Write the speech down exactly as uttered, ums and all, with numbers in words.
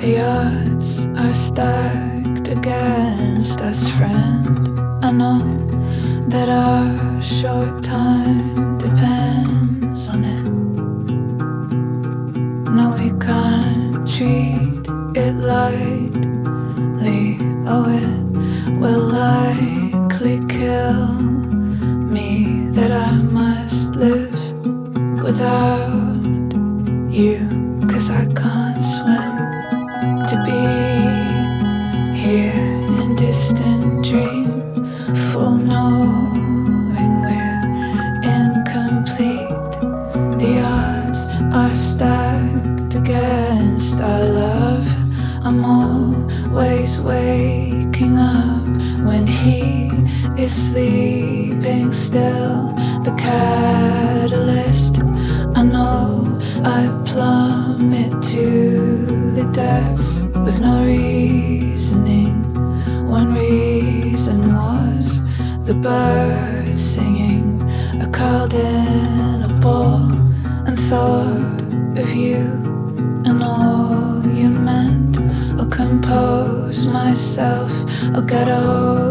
The odds are stacked against us, friend. I know that our short time depends on it. No, we can't treat it lightly. Oh, it will likely kill me that I must live without you, 'cause I can't swim. To be here in distant dream, full knowing we're incomplete. The odds are stacked against our love. I'm always waking up when he is sleeping still. The catalyst, I know I plummet to the depths with no reasoning. One reason was the bird singing. I curled in a ball and thought of you and all you meant. I'll compose myself, I'll get over